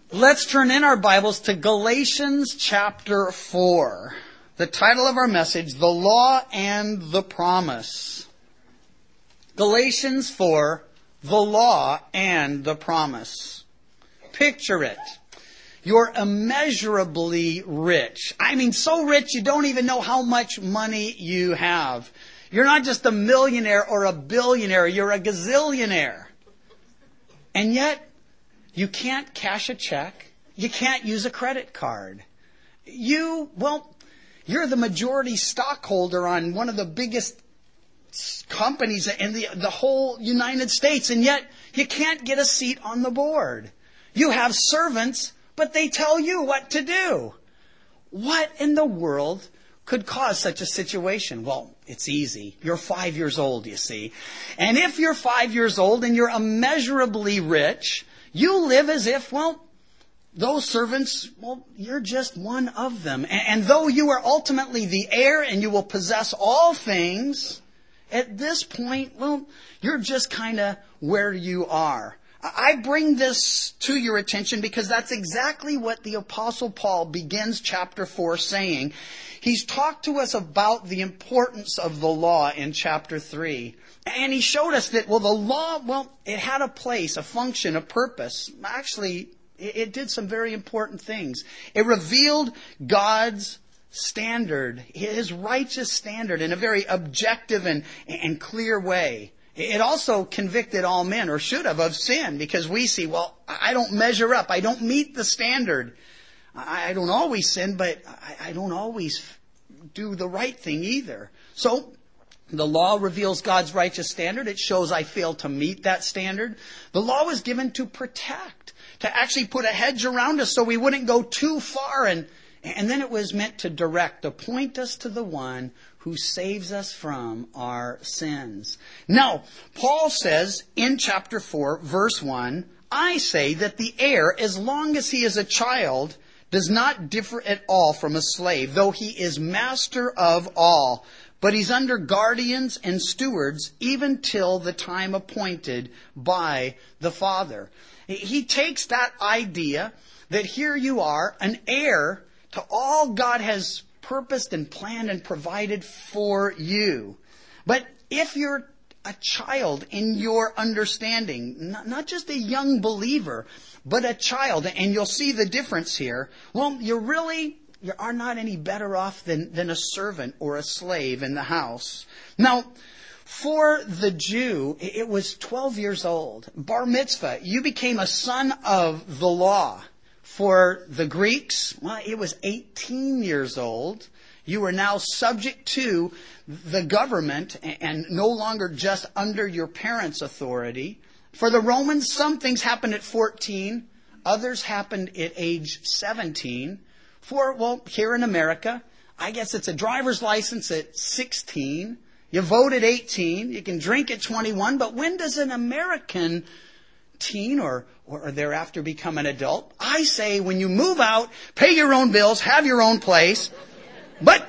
Let's turn in our Bibles to Galatians chapter 4. The title of our message, The Law and the Promise. Galatians 4, The Law and the Promise. Picture it. You're immeasurably rich. I mean, so rich you don't even know how much money you have. You're not just a millionaire or a billionaire, you're a gazillionaire. And yet, you can't cash a check. You can't use a credit card. You're the majority stockholder on one of the biggest companies in the whole United States, and yet you can't get a seat on the board. You have servants, but they tell you what to do. What in the world could cause such a situation? Well, it's easy. You're 5 years old, you see. And if you're 5 years old and you're immeasurably rich, you live as if, those servants, you're just one of them. And though you are ultimately the heir and you will possess all things, at this point, you're just kind of where you are. I bring this to your attention because that's exactly what the Apostle Paul begins chapter 4 saying. He's talked to us about the importance of the law in chapter 3. And he showed us that, the law, it had a place, a function, a purpose. Actually, it did some very important things. It revealed God's standard, His righteous standard, in a very objective and clear way. It also convicted all men, or should have, of sin, because we see, I don't measure up. I don't meet the standard. I don't always sin, but I don't always do the right thing either. So, the law reveals God's righteous standard. It shows I fail to meet that standard. The law was given to protect, to actually put a hedge around us so we wouldn't go too far. And then it was meant to direct, to point us to the one who saves us from our sins. Now, Paul says in chapter 4, verse 1, I say that the heir, as long as he is a child, does not differ at all from a slave, though he is master of all. But he's under guardians and stewards even till the time appointed by the Father. He takes that idea that here you are, an heir to all God has purposed and planned and provided for you. But if you're a child in your understanding, not just a young believer, but a child, and you'll see the difference here, you are not any better off than a servant or a slave in the house. Now, for the Jew, it was 12 years old. Bar mitzvah, you became a son of the law. For the Greeks, it was 18 years old. You were now subject to the government and no longer just under your parents' authority. For the Romans, some things happened at 14. Others happened at age 17. Here in America, I guess it's a driver's license at 16. You vote at 18. You can drink at 21. But when does an American teen or thereafter become an adult? I say when you move out, pay your own bills, have your own place. But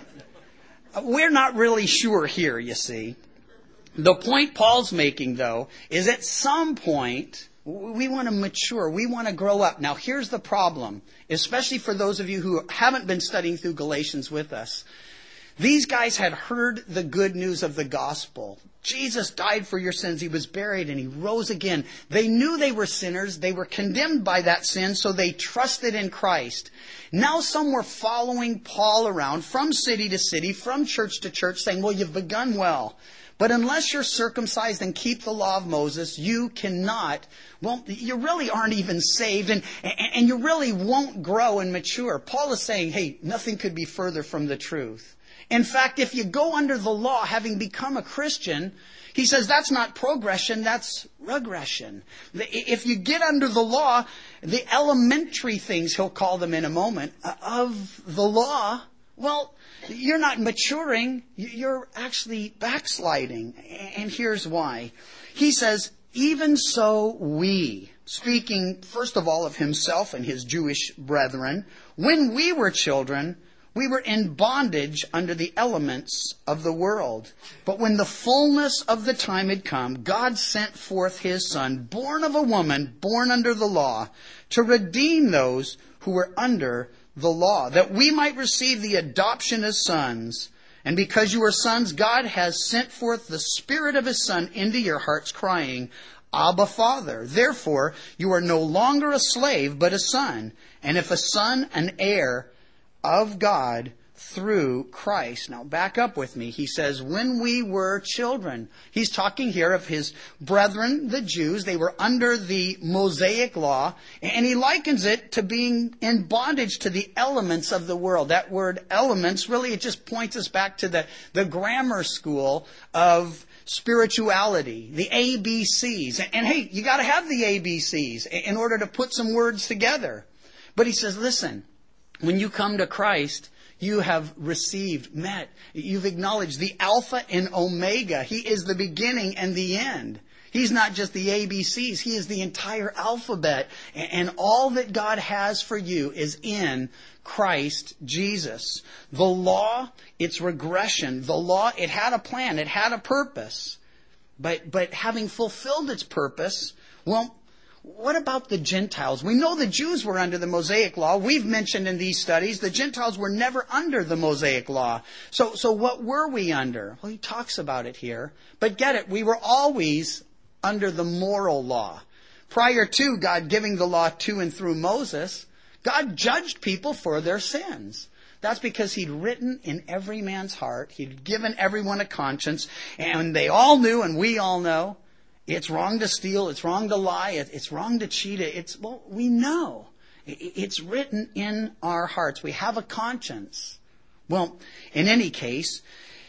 we're not really sure here, you see. The point Paul's making, though, is at some point we want to mature. We want to grow up. Now, here's the problem, especially for those of you who haven't been studying through Galatians with us. These guys had heard the good news of the gospel. Jesus died for your sins. He was buried and he rose again. They knew they were sinners. They were condemned by that sin, so they trusted in Christ. Now some were following Paul around from city to city, from church to church, saying, you've begun well. But unless you're circumcised and keep the law of Moses, you cannot, you really aren't even saved, and you really won't grow and mature. Paul is saying, hey, nothing could be further from the truth. In fact, if you go under the law, having become a Christian, he says that's not progression, that's regression. If you get under the law, the elementary things, he'll call them in a moment, of the law, you're not maturing, you're actually backsliding. And here's why. He says, even so we, speaking first of all of himself and his Jewish brethren, when we were children, We were in bondage under the elements of the world. But when the fullness of the time had come, God sent forth his Son, born of a woman, born under the law, to redeem those who were under the law, that we might receive the adoption as sons. And because you are sons, God has sent forth the Spirit of his Son into your hearts, crying, Abba, Father. Therefore, you are no longer a slave, but a son. And if a son, an heir of God through Christ. Now back up with me. He says, when we were children. He's talking here of his brethren, the Jews. They were under the Mosaic law. And he likens it to being in bondage to the elements of the world. That word elements, really, it just points us back to the grammar school of spirituality, the ABCs. And hey, you got to have the ABCs in order to put some words together. But he says, listen, when you come to Christ, you have you've acknowledged the Alpha and Omega. He is the beginning and the end. He's not just the ABCs. He is the entire alphabet. And all that God has for you is in Christ Jesus. The law, it's regression. The law, it had a plan. It had a purpose. But having fulfilled its purpose, well, what about the Gentiles? We know the Jews were under the Mosaic law. We've mentioned in these studies the Gentiles were never under the Mosaic law. So what were we under? Well, he talks about it here. But get it, we were always under the moral law. Prior to God giving the law to and through Moses, God judged people for their sins. That's because he'd written in every man's heart. He'd given everyone a conscience. And they all knew, and we all know, it's wrong to steal, it's wrong to lie, it's wrong to cheat. We know. It's written in our hearts. We have a conscience. Well, in any case,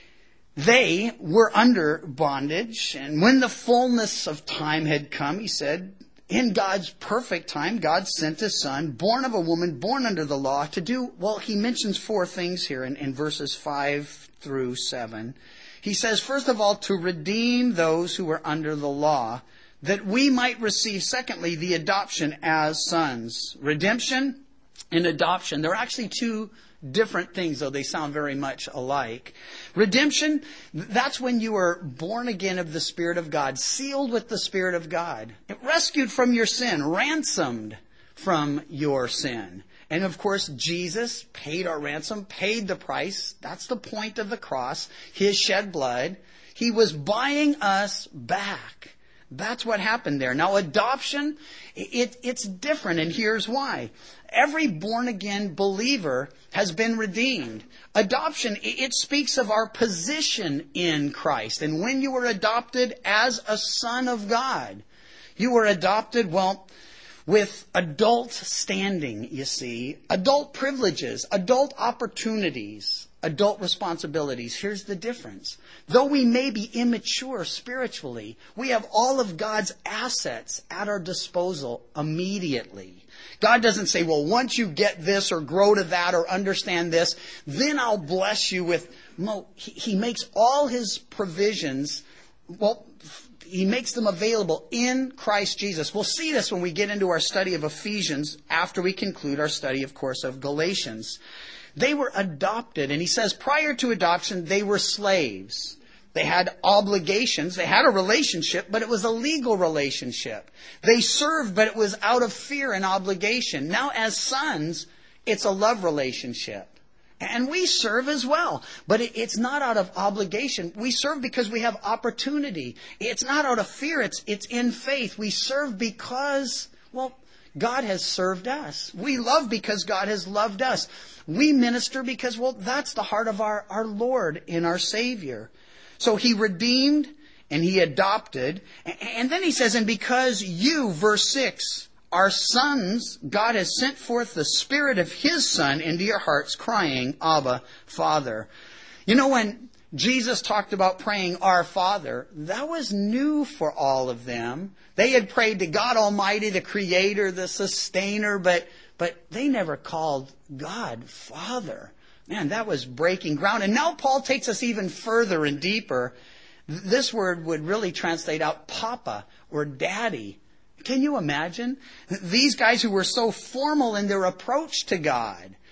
they were under bondage. And when the fullness of time had come, he said, in God's perfect time, God sent his Son, born of a woman, born under the law, to do, well, he mentions four things here in verses 5 through 7. He says, first of all, to redeem those who were under the law, that we might receive, secondly, the adoption as sons. Redemption and adoption, they're actually two different things, though they sound very much alike. Redemption, that's when you are born again of the Spirit of God, sealed with the Spirit of God, rescued from your sin, ransomed from your sin. And of course, Jesus paid our ransom, paid the price. That's the point of the cross, his shed blood. He was buying us back. That's what happened there. Now, adoption, it's different, and here's why. Every born-again believer has been redeemed. Adoption, it speaks of our position in Christ. And when you were adopted as a son of God, you were adopted, well, with adult standing, you see, adult privileges, adult opportunities, adult responsibilities. Here's the difference. Though we may be immature spiritually, we have all of God's assets at our disposal immediately. God doesn't say, well, once you get this or grow to that or understand this, then I'll bless you with... No, he makes all his provisions, well, he makes them available in Christ Jesus. We'll see this when we get into our study of Ephesians after we conclude our study, of course, of Galatians. They were adopted, and he says prior to adoption, they were slaves. They had obligations. They had a relationship, but it was a legal relationship. They served, but it was out of fear and obligation. Now, as sons, it's a love relationship. And we serve as well. But it's not out of obligation. We serve because we have opportunity. It's not out of fear. It's in faith. We serve because, well, God has served us. We love because God has loved us. We minister because, well, that's the heart of our Lord and our Savior. So he redeemed and he adopted. And then he says, and because you, verse 6, are sons, God has sent forth the Spirit of his Son into your hearts, crying, Abba, Father. You know, when Jesus talked about praying, Our Father, that was new for all of them. They had prayed to God Almighty, the Creator, the Sustainer, but they never called God Father. Man, that was breaking ground. And now Paul takes us even further and deeper. This word would really translate out Papa or Daddy. Can you imagine? These guys who were so formal in their approach to God,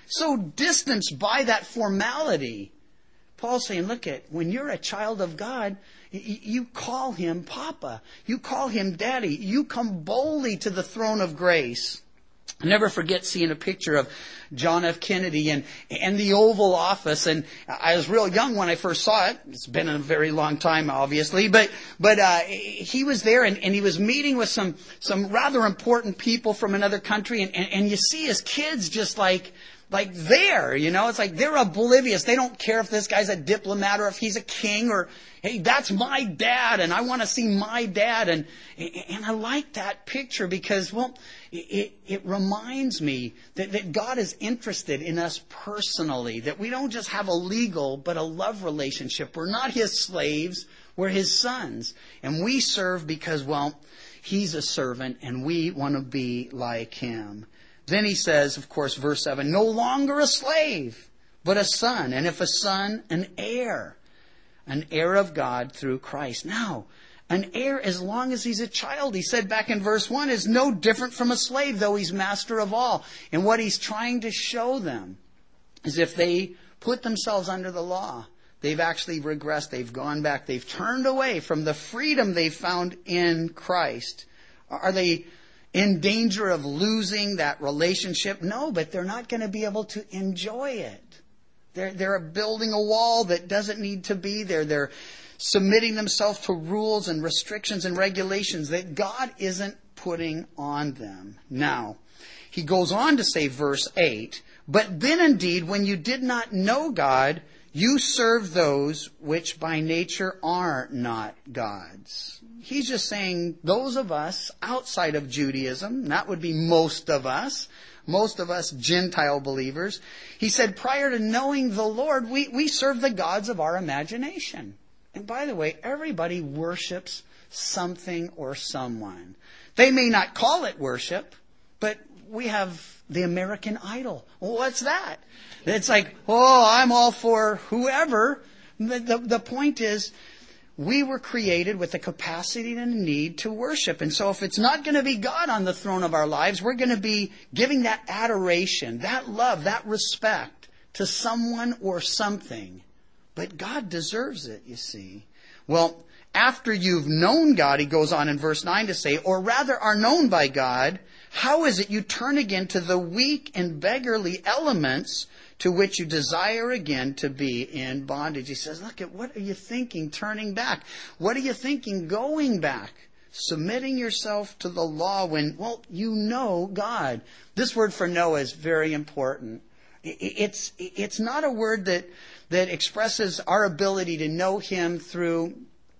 so distanced by that formality. Paul's saying, look when you're a child of God, you call him Papa. You call him Daddy. You come boldly to the throne of grace. I'll never forget seeing a picture of John F. Kennedy and the Oval Office. And I was real young when I first saw it. It's been a very long time, obviously. But he was there and he was meeting with some rather important people from another country. And you see his kids just like there, it's like they're oblivious. They don't care if this guy's a diplomat or if he's a king or, hey, that's my dad and I want to see my dad. And I like that picture because, well, it reminds me that God is interested in us personally, that we don't just have a legal but a love relationship. We're not his slaves, we're his sons. And we serve because, well, he's a servant and we want to be like him. Then he says, of course, verse 7, no longer a slave, but a son. And if a son, an heir of God through Christ. Now, an heir, as long as he's a child, he said back in verse 1, is no different from a slave, though he's master of all. And what he's trying to show them is if they put themselves under the law, they've actually regressed, they've gone back, they've turned away from the freedom they found in Christ. Are they in danger of losing that relationship? No, but they're not going to be able to enjoy it. They're building a wall that doesn't need to be there. They're submitting themselves to rules and restrictions and regulations that God isn't putting on them. Now, he goes on to say, verse 8, but then indeed, when you did not know God, you served those which by nature are not God's. He's just saying those of us outside of Judaism, that would be most of us Gentile believers. He said prior to knowing the Lord, we serve the gods of our imagination. And by the way, everybody worships something or someone. They may not call it worship, but we have the American Idol. Well, what's that? It's like, I'm all for whoever. The point is, we were created with the capacity and a need to worship. And so if it's not going to be God on the throne of our lives, we're going to be giving that adoration, that love, that respect to someone or something. But God deserves it, you see. Well, after you've known God, he goes on in verse 9 to say, or rather are known by God, how is it you turn again to the weak and beggarly elements to which you desire again to be in bondage? He says, look at what are you thinking turning back? What are you thinking going back? Submitting yourself to the law when, well, you know God. This word for know is very important. It's not a word that expresses our ability to know him through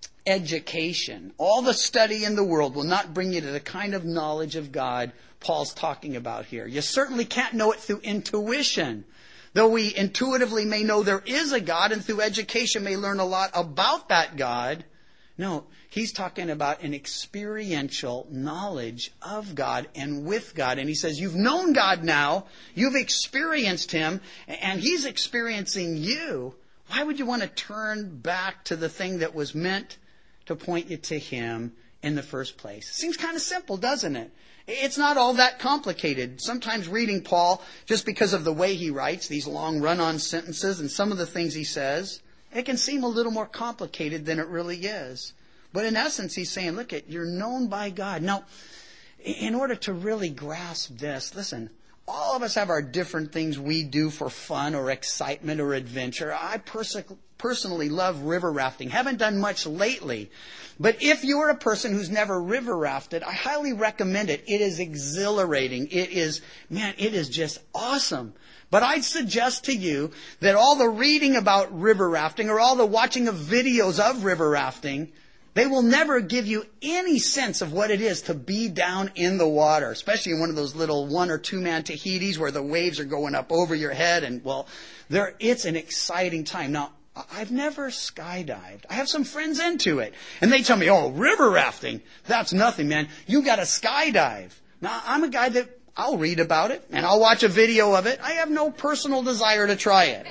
education. All the study in the world will not bring you to the kind of knowledge of God Paul's talking about here. You certainly can't know it through intuition. Though we intuitively may know there is a God and through education may learn a lot about that God. No, he's talking about an experiential knowledge of God and with God. And he says, you've known God now, you've experienced him, and he's experiencing you. Why would you want to turn back to the thing that was meant to point you to him in the first place? Seems kind of simple, doesn't it? It's not all that complicated. Sometimes reading Paul, just because of the way he writes, these long run-on sentences and some of the things he says, it can seem a little more complicated than it really is. But in essence, he's saying, look, you're known by God. Now, in order to really grasp this, listen, all of us have our different things we do for fun or excitement or adventure. I personally love river rafting. Haven't done much lately. But if you're a person who's never river rafted, I highly recommend it. It is exhilarating. It is just awesome. But I'd suggest to you that all the reading about river rafting or all the watching of videos of river rafting, they will never give you any sense of what it is to be down in the water, especially in one of those little 1 or 2 man Tahitis where the waves are going up over your head. And well, it's an exciting time. Now, I've never skydived. I have some friends into it. And they tell me, river rafting, that's nothing, man. You got to skydive. Now, I'm a guy that I'll read about it and I'll watch a video of it. I have no personal desire to try it.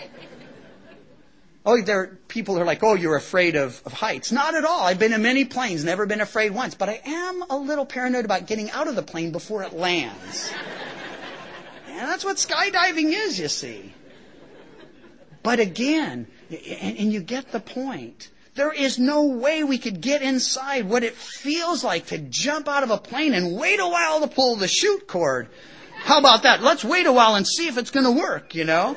There are people who are like, you're afraid of heights. Not at all. I've been in many planes, never been afraid once. But I am a little paranoid about getting out of the plane before it lands. And that's what skydiving is, you see. But again, and you get the point, there is no way we could get inside what it feels like to jump out of a plane and wait a while to pull the chute cord. How about that? Let's wait a while and see if it's going to work, you know?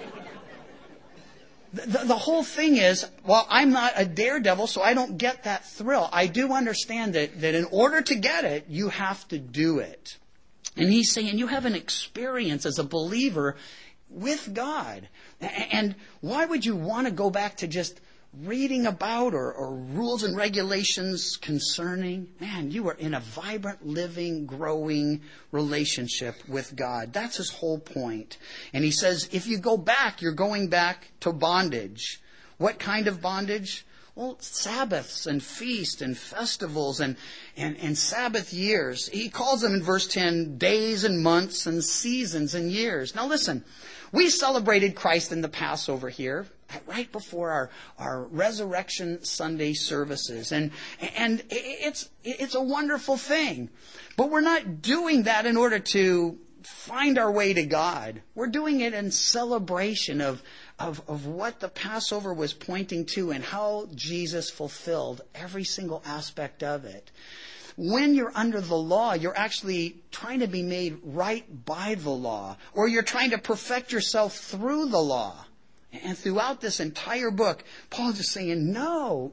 The whole thing is, well, I'm not a daredevil, so I don't get that thrill. I do understand that in order to get it, you have to do it. And he's saying you have an experience as a believer with God. And why would you want to go back to just reading about or rules and regulations concerning? Man, you are in a vibrant, living, growing relationship with God. That's his whole point. And he says, if you go back, you're going back to bondage. What kind of bondage? Well, Sabbaths and feasts and festivals and Sabbath years. He calls them in verse 10 days and months and seasons and years. Now listen, we celebrated Christ in the Passover here, right before our Resurrection Sunday services. And it's a wonderful thing. But we're not doing that in order to find our way to God. We're doing it in celebration of what the Passover was pointing to and how Jesus fulfilled every single aspect of it. When you're under the law, you're actually trying to be made right by the law, or you're trying to perfect yourself through the law. And throughout this entire book, Paul's just saying, no.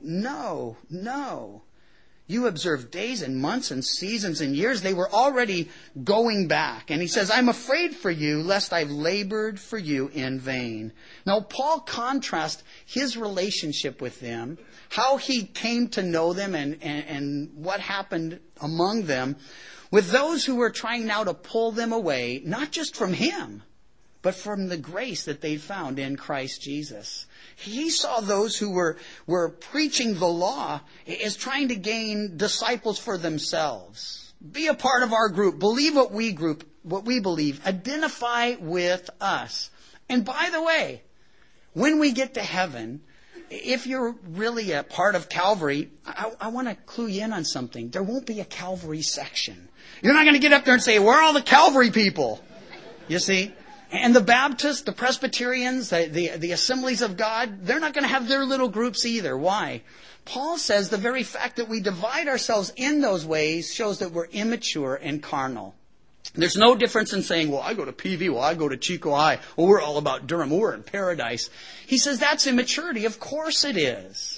You observe days and months and seasons and years. They were already going back. And he says, I'm afraid for you, lest I've labored for you in vain. Now, Paul contrasts his relationship with them, how he came to know them and what happened among them, with those who were trying now to pull them away, not just from him, but from the grace that they found in Christ Jesus. He saw those who were preaching the law as trying to gain disciples for themselves. Be a part of our group. Believe what we believe. Identify with us. And by the way, when we get to heaven, if you're really a part of Calvary, I want to clue you in on something. There won't be a Calvary section. You're not going to get up there and say, where are all the Calvary people? You see? And the Baptists, the Presbyterians, the Assemblies of God, they're not going to have their little groups either. Why? Paul says the very fact that we divide ourselves in those ways shows that we're immature and carnal. There's no difference in saying, well, I go to PV, well, I go to Chico High, well, we're all about Durham, we're in paradise. He says that's immaturity. Of course it is.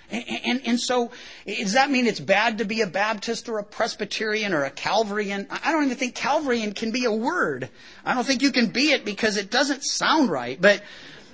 And so, does that mean it's bad to be a Baptist or a Presbyterian or a Calvarian? I don't even think Calvarian can be a word. I don't think you can be it because it doesn't sound right. But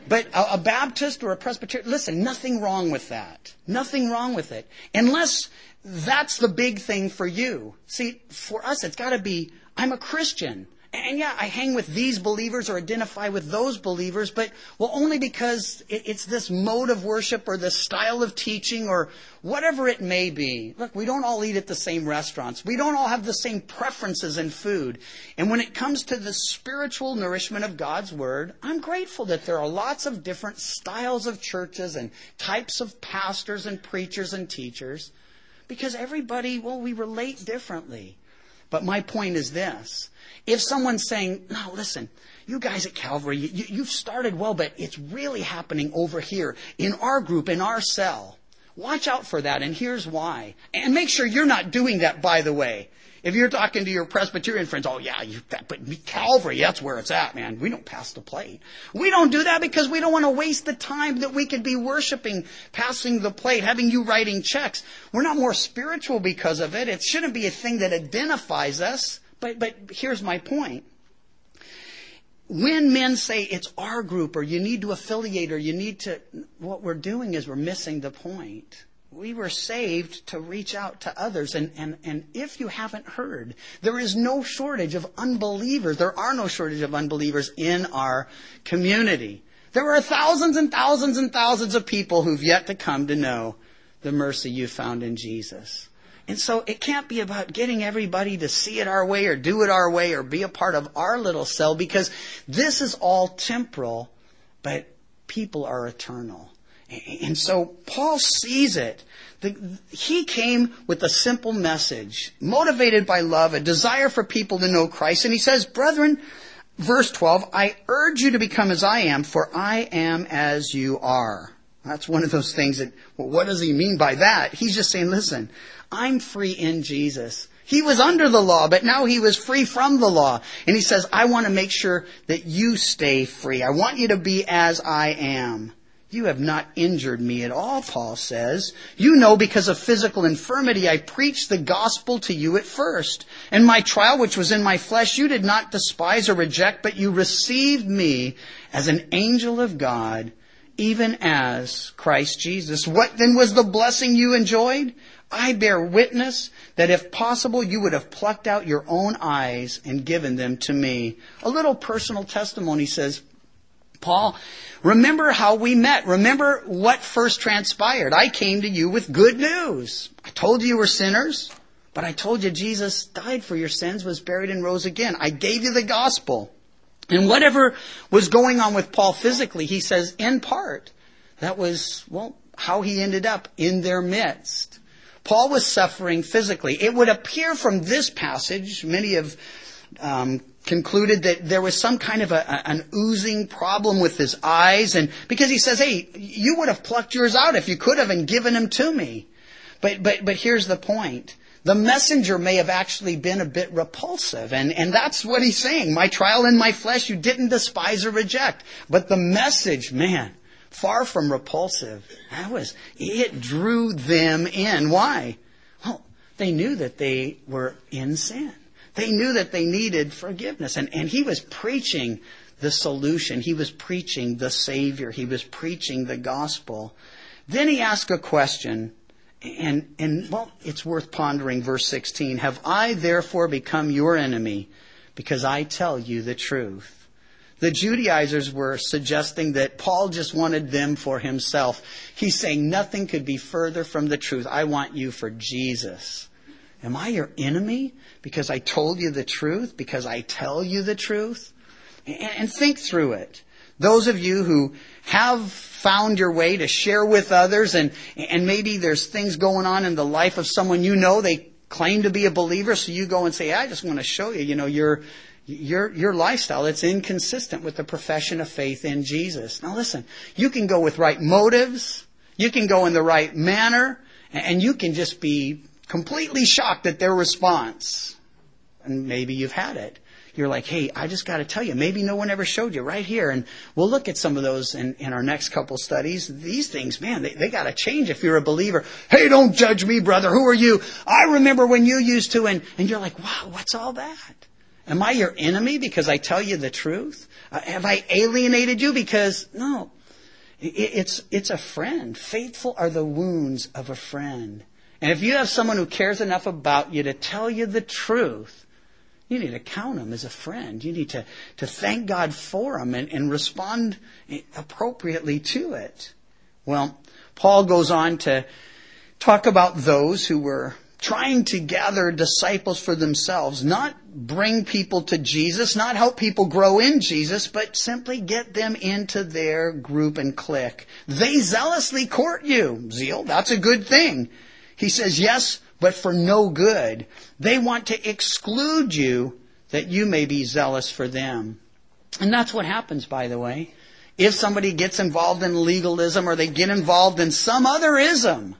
a Baptist or a Presbyterian, listen, nothing wrong with that. Nothing wrong with it. Unless that's the big thing for you. See, for us, it's got to be, I'm a Christian. And yeah, I hang with these believers or identify with those believers, but well, only because it's this mode of worship or this style of teaching or whatever it may be. Look, we don't all eat at the same restaurants. We don't all have the same preferences in food. And when it comes to the spiritual nourishment of God's Word, I'm grateful that there are lots of different styles of churches and types of pastors and preachers and teachers, because everybody, well, we relate differently. But my point is this. If someone's saying, no, listen, you guys at Calvary, you've started well, but it's really happening over here in our group, in our cell. Watch out for that, and here's why. And make sure you're not doing that, by the way. If you're talking to your Presbyterian friends, oh yeah, but Calvary, that's where it's at, man. We don't pass the plate. We don't do that because we don't want to waste the time that we could be worshiping, passing the plate, having you writing checks. We're not more spiritual because of it. It shouldn't be a thing that identifies us. But here's my point. When men say it's our group or you need to affiliate or you need to, what we're doing is we're missing the point. We were saved to reach out to others. And if you haven't heard, there is no shortage of unbelievers. There are no shortage of unbelievers in our community. There are thousands and thousands and thousands of people who've yet to come to know the mercy you found in Jesus. And so it can't be about getting everybody to see it our way or do it our way or be a part of our little cell, because this is all temporal, but people are eternal. And so Paul sees it. He came with a simple message, motivated by love, a desire for people to know Christ. And he says, brethren, Verse 12, I urge you to become as I am, for I am as you are. That's one of those things that, well, what does he mean by that? He's just saying, listen, I'm free in Jesus. He was under the law, but now he was free from the law. And he says, I want to make sure that you stay free. I want you to be as I am. You have not injured me at all, Paul says. You know, because of physical infirmity, I preached the gospel to you at first. And my trial, which was in my flesh, you did not despise or reject, but you received me as an angel of God, even as Christ Jesus. What then was the blessing you enjoyed? I bear witness that if possible, you would have plucked out your own eyes and given them to me. A little personal testimony says, Paul, remember how we met. Remember what first transpired. I came to you with good news. I told you were sinners, but I told you Jesus died for your sins, was buried and rose again. I gave you the gospel. And whatever was going on with Paul physically, he says, in part, that was, how he ended up in their midst. Paul was suffering physically. It would appear from this passage, many have concluded that there was some kind of an oozing problem with his eyes. And because he says, hey, you would have plucked yours out if you could have and given them to me. But here's the point. The messenger may have actually been a bit repulsive. And that's what he's saying. My trial in my flesh you didn't despise or reject. But the message, man, far from repulsive. It drew them in. Why? Well, they knew that they were in sin. They knew that they needed forgiveness. And he was preaching the solution. He was preaching the Savior. He was preaching the gospel. Then he asked a question. And it's worth pondering. Verse 16. Have I therefore become your enemy because I tell you the truth? The Judaizers were suggesting that Paul just wanted them for himself. He's saying nothing could be further from the truth. I want you for Jesus. Am I your enemy because I told you the truth? Because I tell you the truth? And think through it. Those of you who have found your way to share with others and maybe there's things going on in the life of someone you know, they claim to be a believer, so you go and say, I just want to show you, your lifestyle, it's inconsistent with the profession of faith in Jesus. Now listen, you can go with right motives, you can go in the right manner, and you can just be completely shocked at their response. And maybe you've had it. You're like, hey, I just got to tell you, maybe no one ever showed you right here. And we'll look at some of those in our next couple studies. These things, man, they got to change if you're a believer. Hey, don't judge me, brother. Who are you? I remember when you used to. And you're like, wow, what's all that? Am I your enemy because I tell you the truth? Have I alienated you? Because, no, it's a friend. Faithful are the wounds of a friend. And if you have someone who cares enough about you to tell you the truth, you need to count them as a friend. You need to thank God for them and respond appropriately to it. Well, Paul goes on to talk about those who were trying to gather disciples for themselves, not bring people to Jesus, not help people grow in Jesus, but simply get them into their group and clique. They zealously court you. Zeal, that's a good thing. He says, yes, but for no good. They want to exclude you that you may be zealous for them. And that's what happens, by the way. If somebody gets involved in legalism or they get involved in some other ism,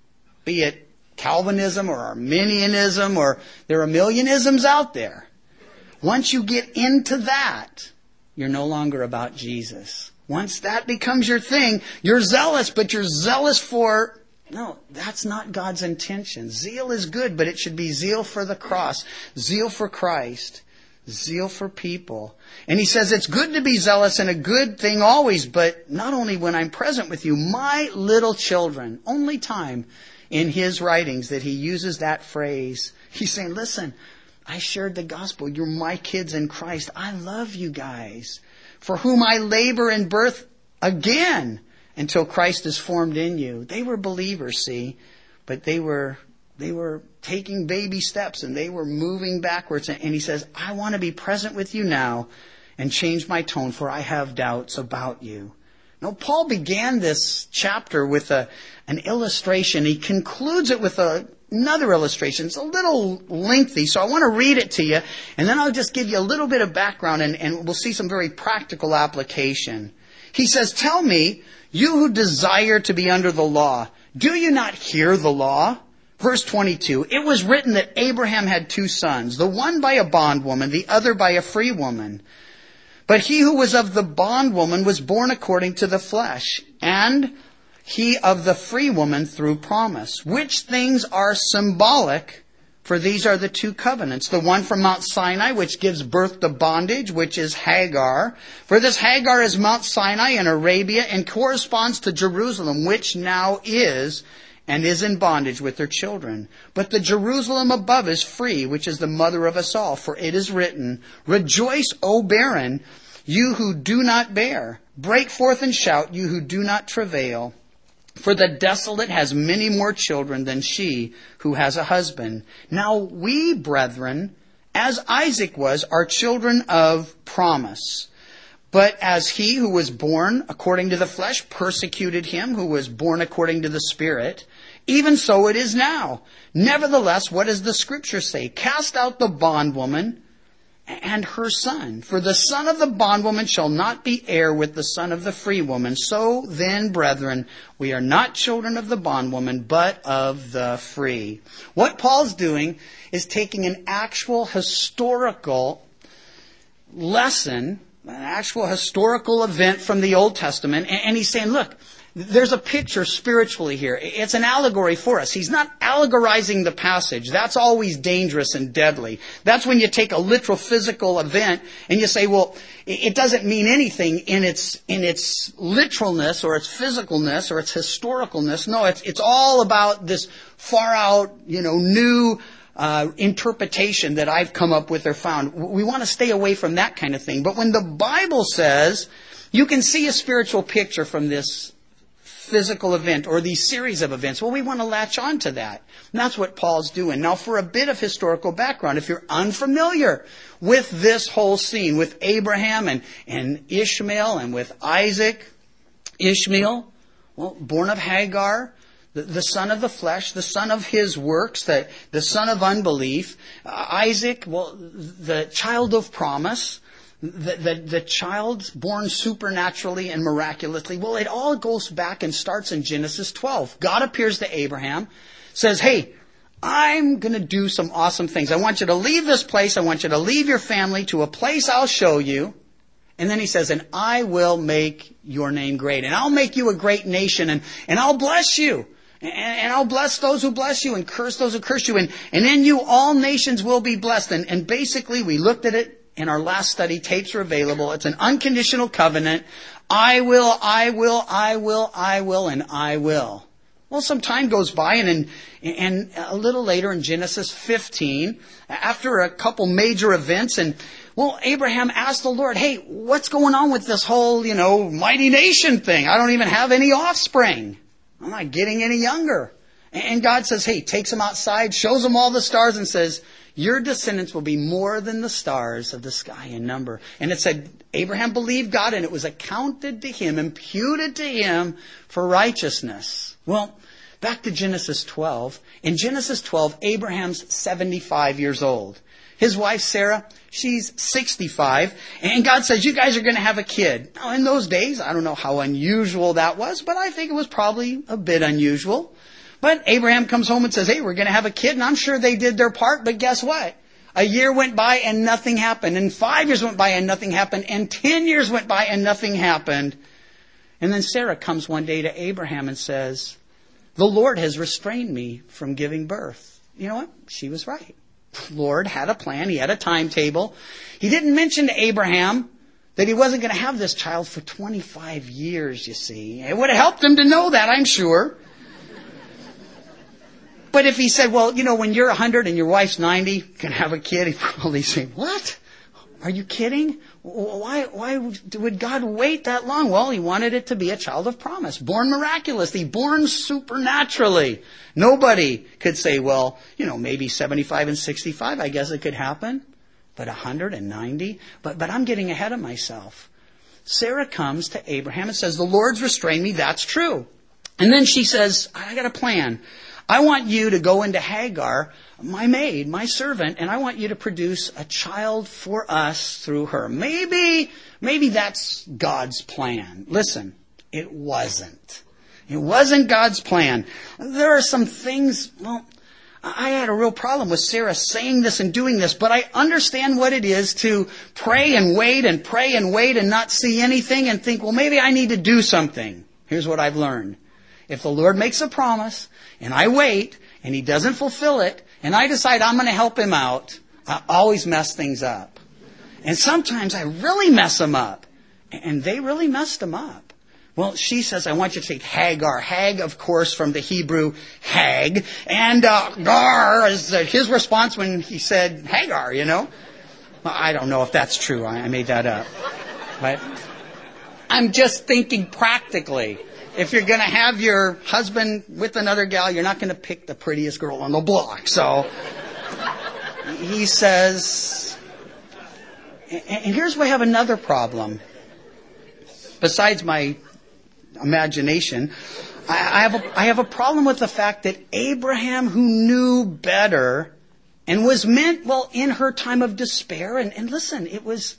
be it Calvinism or Arminianism, or there are a million isms out there. Once you get into that, you're no longer about Jesus. Once that becomes your thing, you're zealous, but you're zealous for... No, that's not God's intention. Zeal is good, but it should be zeal for the cross, zeal for Christ, zeal for people. And he says it's good to be zealous and a good thing always, but not only when I'm present with you, my little children. Only time in his writings that he uses that phrase. He's saying, listen, I shared the gospel. You're my kids in Christ. I love you guys, for whom I labor in birth again, until Christ is formed in you. They were believers, see, but they were taking baby steps and they were moving backwards. And he says, I want to be present with you now and change my tone, for I have doubts about you. Now, Paul began this chapter with an illustration. He concludes it with a another illustration. It's a little lengthy, so I want to read it to you, and then I'll just give you a little bit of background, and we'll see some very practical application. He says, "Tell me, you who desire to be under the law, do you not hear the law?" Verse 22, "It was written that Abraham had 2 sons, the one by a bondwoman, the other by a free woman. But he who was of the bondwoman was born according to the flesh, and he of the free woman through promise, which things are symbolic, for these are the 2 covenants. The one from Mount Sinai, which gives birth to bondage, which is Hagar. For this Hagar is Mount Sinai in Arabia and corresponds to Jerusalem, which now is and is in bondage with their children. But the Jerusalem above is free, which is the mother of us all. For it is written, 'Rejoice, O barren, you who do not bear. Break forth and shout, you who do not travail. For the desolate has many more children than she who has a husband.' Now we, brethren, as Isaac was, are children of promise. But as he who was born according to the flesh persecuted him who was born according to the Spirit, even so it is now. Nevertheless, what does the Scripture say? 'Cast out the bondwoman and her son. For the son of the bondwoman shall not be heir with the son of the free woman. So then, brethren, we are not children of the bondwoman, but of the free.'" What Paul's doing is taking an actual historical lesson, an actual historical event from the Old Testament, and he's saying, look, there's a picture spiritually here. It's an allegory for us. He's not allegorizing the passage. That's always dangerous and deadly. That's when you take a literal physical event and you say, well, it doesn't mean anything in its literalness or its physicalness or its historicalness. No, it's all about this far out, new interpretation that I've come up with or found. We want to stay away from that kind of thing. But when the Bible says you can see a spiritual picture from this physical event or these series of events, well, we want to latch on to that. And that's what Paul's doing. Now, for a bit of historical background, if you're unfamiliar with this whole scene, with Abraham and Ishmael and with Isaac, Ishmael, well, born of Hagar, the son of the flesh, the son of his works, the son of unbelief. Isaac, well, the child of promise, the child born supernaturally and miraculously. Well, it all goes back and starts in Genesis 12. God appears to Abraham, says, hey, I'm going to do some awesome things. I want you to leave this place. I want you to leave your family to a place I'll show you. And then he says, and I will make your name great. And I'll make you a great nation. And I'll bless you. And I'll bless those who bless you and curse those who curse you. And in you all nations will be blessed. And basically we looked at it in our last study. Tapes are available. It's an unconditional covenant. I will, and I will. Well, some time goes by, and a little later in Genesis 15, after a couple major events, Abraham asked the Lord, hey, what's going on with this whole, mighty nation thing? I don't even have any offspring. I'm not getting any younger. And God says, hey, takes him outside, shows him all the stars, and says, your descendants will be more than the stars of the sky in number. And it said, Abraham believed God, and it was accounted to him, imputed to him for righteousness. Well, back to Genesis 12. In Genesis 12, Abraham's 75 years old. His wife, Sarah, she's 65. And God says, you guys are going to have a kid. Now, in those days, I don't know how unusual that was, but I think it was probably a bit unusual. But Abraham comes home and says, hey, we're going to have a kid. And I'm sure they did their part, but guess what? A year went by and nothing happened. And 5 years went by and nothing happened. And 10 years went by and nothing happened. And then Sarah comes one day to Abraham and says, the Lord has restrained me from giving birth. You know what? She was right. The Lord had a plan. He had a timetable. He didn't mention to Abraham that he wasn't going to have this child for 25 years, you see. It would have helped him to know that, I'm sure. But if he said, well, when you're 100 and your wife's 90, you can have a kid, he'd probably say, what? Are you kidding? Why would God wait that long? Well, he wanted it to be a child of promise, born miraculously, born supernaturally. Nobody could say, well, maybe 75 and 65, I guess it could happen. But 190? But I'm getting ahead of myself. Sarah comes to Abraham and says, the Lord's restrained me. That's true. And then she says, I got a plan. I want you to go into Hagar, my maid, my servant, and I want you to produce a child for us through her. Maybe that's God's plan. Listen, it wasn't. It wasn't God's plan. There are some things, I had a real problem with Sarah saying this and doing this, but I understand what it is to pray and wait and not see anything and think, well, maybe I need to do something. Here's what I've learned. If the Lord makes a promise and I wait and He doesn't fulfill it and I decide I'm going to help Him out, I always mess things up. And sometimes I really mess them up. And they really messed them up. Well, she says, I want you to take Hagar. Hag, of course, from the Hebrew hag. And Gar is his response when he said Hagar, Well, I don't know if that's true. I made that up. But I'm just thinking practically. If you're going to have your husband with another gal, you're not going to pick the prettiest girl on the block. So he says, and here's where I have another problem. Besides my imagination, I have a problem with the fact that Abraham, who knew better and was meant, in her time of despair, and listen, it was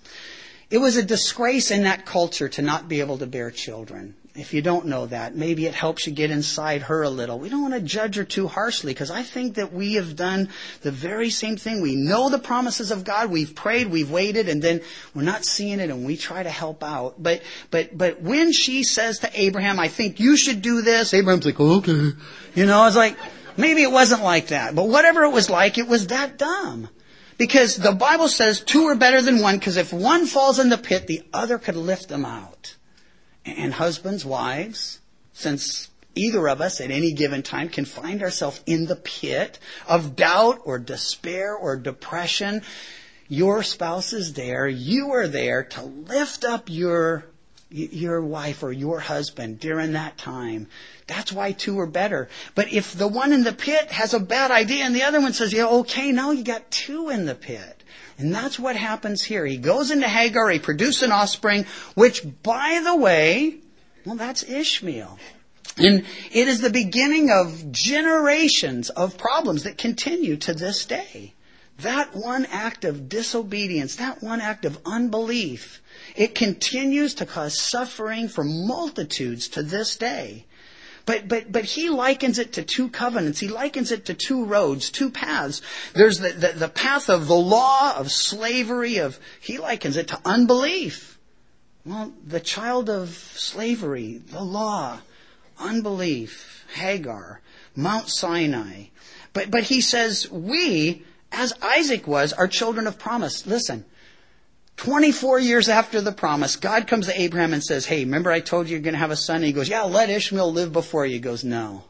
a disgrace in that culture to not be able to bear children. If you don't know that, maybe it helps you get inside her a little. We don't want to judge her too harshly because I think that we have done the very same thing. We know the promises of God. We've prayed, we've waited, and then we're not seeing it and we try to help out. But when she says to Abraham, I think you should do this, Abraham's like, okay. It's like, maybe it wasn't like that. But whatever it was like, it was that dumb. Because the Bible says two are better than one because if one falls in the pit, the other could lift them out. And husbands, wives, since either of us at any given time can find ourselves in the pit of doubt or despair or depression, your spouse is there. You are there to lift up your wife or your husband during that time. That's why two are better. But if the one in the pit has a bad idea and the other one says, okay, now you got two in the pit. And that's what happens here. He goes into Hagar, he produces an offspring, which, by the way, that's Ishmael. And it is the beginning of generations of problems that continue to this day. That one act of disobedience, that one act of unbelief, it continues to cause suffering for multitudes to this day. But he likens it to two covenants. He likens it to two roads, two paths. There's the path of the law, of slavery, he likens it to unbelief. Well, the child of slavery, the law, unbelief, Hagar, Mount Sinai. But he says, we, as Isaac was, are children of promise. Listen, 24 years after the promise, God comes to Abraham and says, hey, remember I told you you're going to have a son? And he goes, yeah, let Ishmael live before you. He goes, no.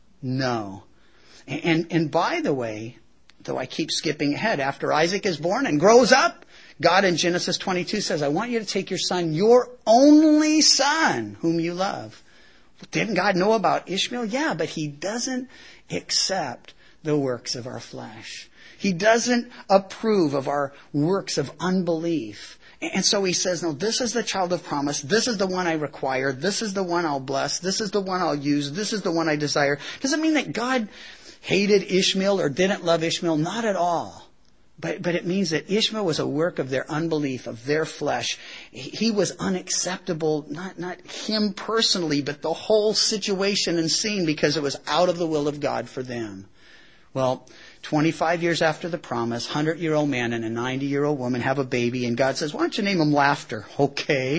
And by the way, though I keep skipping ahead, after Isaac is born and grows up, God in Genesis 22 says, I want you to take your son, your only son, whom you love. Didn't God know about Ishmael? Yeah, but He doesn't accept the works of our flesh. He doesn't approve of our works of unbelief. And so He says, no, this is the child of promise. This is the one I require. This is the one I'll bless. This is the one I'll use. This is the one I desire. Doesn't mean that God hated Ishmael or didn't love Ishmael. Not at all. But it means that Ishmael was a work of their unbelief, of their flesh. He was unacceptable, not him personally, but the whole situation and scene because it was out of the will of God for them. Well, 25 years after the promise, 100-year-old man and a 90-year-old woman have a baby, and God says, why don't you name him Laughter? Okay.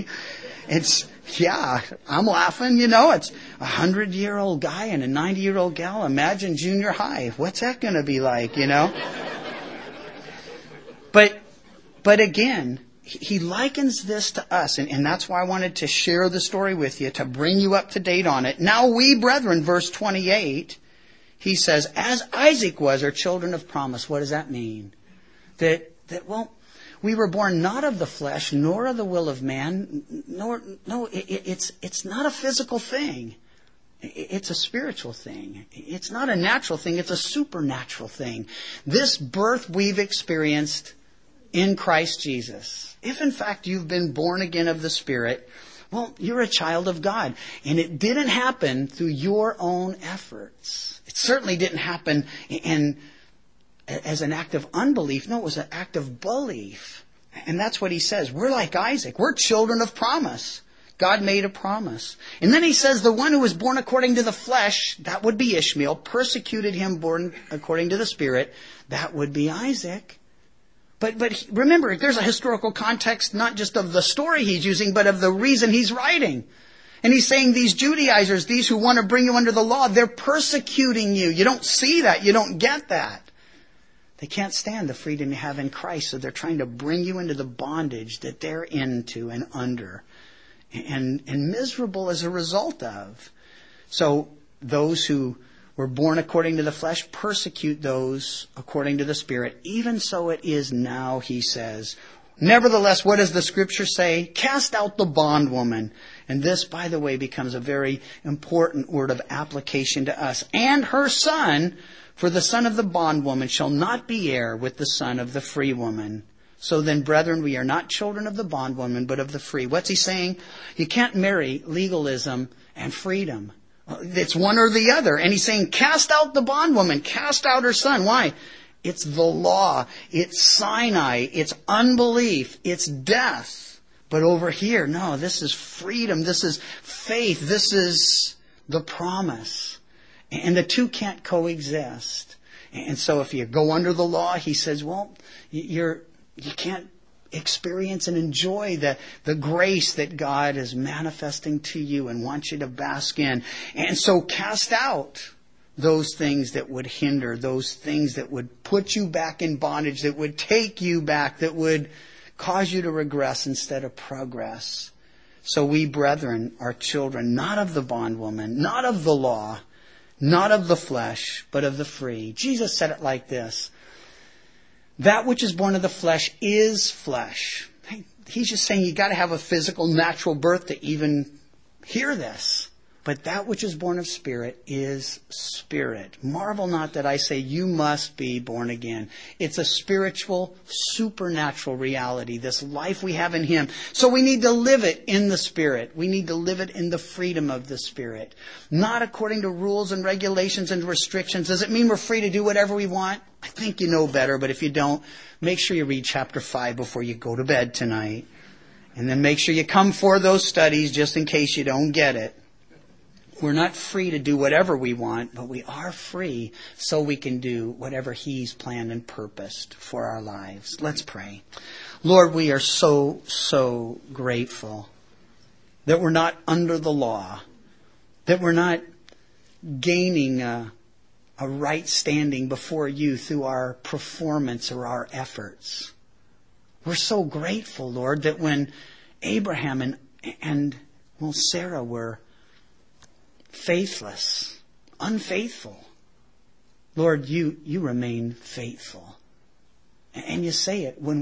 I'm laughing, It's a 100-year-old guy and a 90-year-old gal. Imagine junior high. What's that going to be like, But again, He likens this to us, and that's why I wanted to share the story with you, to bring you up to date on it. Now we, brethren, verse 28, He says, as Isaac was, are children of promise. What does that mean? That we were born not of the flesh, nor of the will of man. It's not a physical thing. It's a spiritual thing. It's not a natural thing. It's a supernatural thing. This birth we've experienced in Christ Jesus. If in fact you've been born again of the Spirit, Well, you're a child of God. And it didn't happen through your own efforts. It certainly didn't happen as an act of unbelief. No, it was an act of belief. And that's what he says. We're like Isaac. We're children of promise. God made a promise. And then he says the one who was born according to the flesh, that would be Ishmael, persecuted him born according to the Spirit, that would be Isaac. But remember, there's a historical context not just of the story he's using, but of the reason he's writing. And he's saying these Judaizers, these who want to bring you under the law, they're persecuting you. You don't see that. You don't get that. They can't stand the freedom you have in Christ, so they're trying to bring you into the bondage that they're into and under. And miserable as a result of. So those who were born according to the flesh persecute those according to the Spirit. Even so it is now, he says. Nevertheless, what does the Scripture say? Cast out the bondwoman. And this, by the way, becomes a very important word of application to us. And her son, for the son of the bondwoman shall not be heir with the son of the free woman. So then, brethren, we are not children of the bondwoman, but of the free. What's he saying? You can't marry legalism and freedom. It's one or the other. And he's saying, cast out the bondwoman, cast out her son. Why? It's the law. It's Sinai. It's unbelief. It's death. But over here, no, this is freedom. This is faith. This is the promise. And the two can't coexist. And so if you go under the law, he says, well, you can't experience and enjoy the grace that God is manifesting to you and wants you to bask in. And so cast out those things that would hinder, those things that would put you back in bondage, that would take you back, that would cause you to regress instead of progress. So we, brethren, are children, not of the bondwoman, not of the law, not of the flesh, but of the free. Jesus said it like this. That which is born of the flesh is flesh. He's just saying you got to have a physical, natural birth to even hear this. But that which is born of Spirit is spirit. Marvel not that I say you must be born again. It's a spiritual, supernatural reality, this life we have in Him. So we need to live it in the Spirit. We need to live it in the freedom of the Spirit. Not according to rules and regulations and restrictions. Does it mean we're free to do whatever we want? I think you know better, but if you don't, make sure you read chapter 5 before you go to bed tonight. And then make sure you come for those studies just in case you don't get it. We're not free to do whatever we want, but we are free so we can do whatever He's planned and purposed for our lives. Let's pray. Lord, we are so, so grateful that we're not under the law, that we're not gaining a right standing before you through our performance or our efforts. We're so grateful, Lord, that when Abraham and Sarah were faithless, unfaithful, Lord, you remain faithful. And you say it when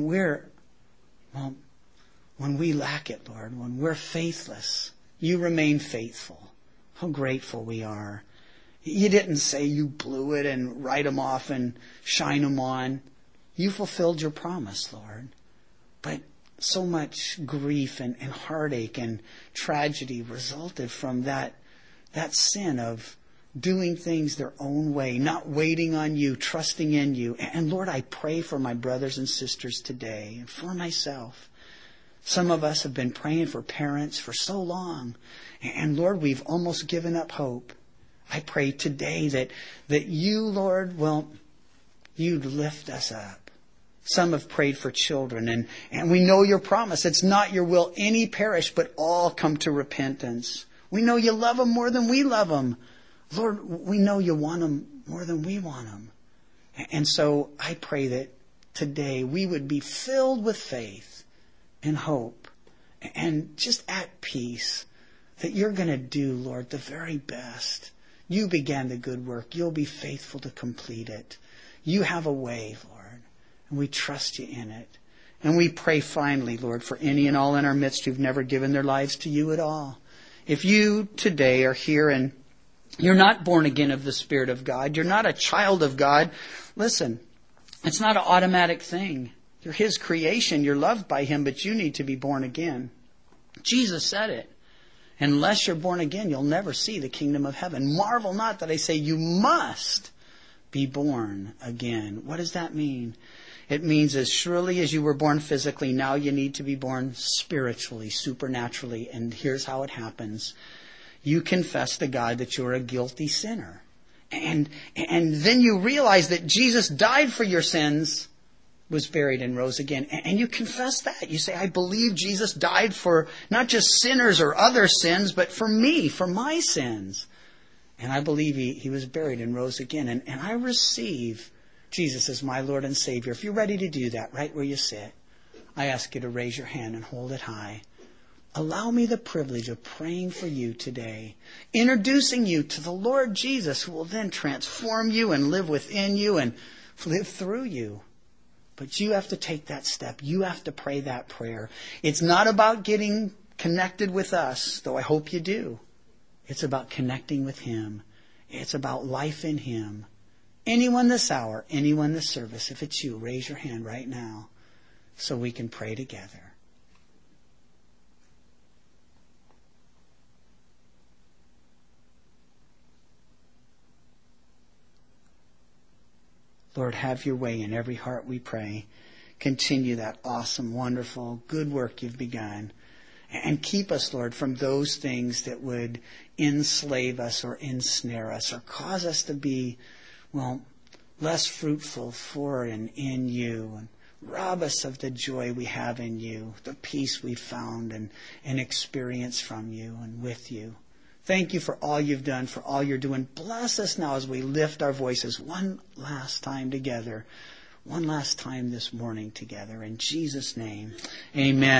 we lack it, Lord, when we're faithless, you remain faithful. How grateful we are. You didn't say you blew it and write them off and shine them on. You fulfilled your promise, Lord. But so much grief and heartache and tragedy resulted from that sin of doing things their own way, not waiting on you, trusting in you. And Lord, I pray for my brothers and sisters today and for myself. Some of us have been praying for parents for so long. And Lord, we've almost given up hope. I pray today that you, Lord, you'd lift us up. Some have prayed for children, and we know your promise. It's not your will any perish, but all come to repentance. We know you love them more than we love them. Lord, we know you want them more than we want them. And so I pray that today we would be filled with faith and hope and just at peace that you're going to do, Lord, the very best. You began the good work. You'll be faithful to complete it. You have a way, Lord, and we trust you in it. And we pray finally, Lord, for any and all in our midst who've never given their lives to you at all. If you today are here and you're not born again of the Spirit of God, you're not a child of God, listen, it's not an automatic thing. You're His creation, you're loved by Him, but you need to be born again. Jesus said it. Unless you're born again, you'll never see the kingdom of heaven. Marvel not that I say you must be born again. What does that mean? It means as surely as you were born physically, now you need to be born spiritually, supernaturally. And here's how it happens. You confess to God that you're a guilty sinner. And then you realize that Jesus died for your sins, was buried, and rose again. And you confess that. You say, I believe Jesus died for not just sinners or other sins, but for me, for my sins. And I believe he was buried and rose again. And I receive Jesus as my Lord and Savior. If you're ready to do that, right where you sit, I ask you to raise your hand and hold it high. Allow me the privilege of praying for you today, introducing you to the Lord Jesus, who will then transform you and live within you and live through you. But you have to take that step. You have to pray that prayer. It's not about getting connected with us, though I hope you do. It's about connecting with Him. It's about life in Him. Anyone this hour, anyone this service, if it's you, raise your hand right now so we can pray together. Lord, have your way in every heart, we pray. Continue that awesome, wonderful, good work you've begun. And keep us, Lord, from those things that would enslave us or ensnare us or cause us to be, less fruitful for and in you. And rob us of the joy we have in you, the peace we've found and experience from you and with you. Thank you for all you've done, for all you're doing. Bless us now as we lift our voices one last time together, one last time this morning together. In Jesus' name, amen.